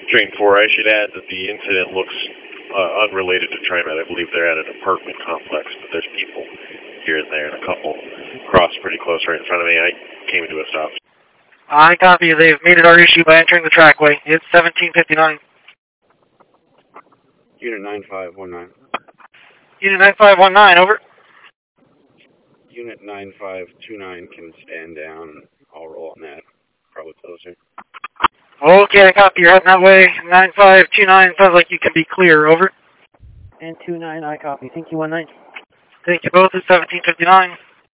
Train 4, I should add that the incident looks unrelated to TriMet. I believe they're at an apartment complex, but there's people here and there, and a couple crossed pretty close right in front of me. I came into a stop. I copy. They've made it our issue by entering the trackway. It's 1759. Unit 9519. Unit 9519, over. Unit 9529 can stand down. I'll roll on that. Probably closer. Okay, I copy. You're heading that way. 9529, sounds like you can be clear, over. And 29, I copy. Thank you, 19. Thank you both. It's 1759.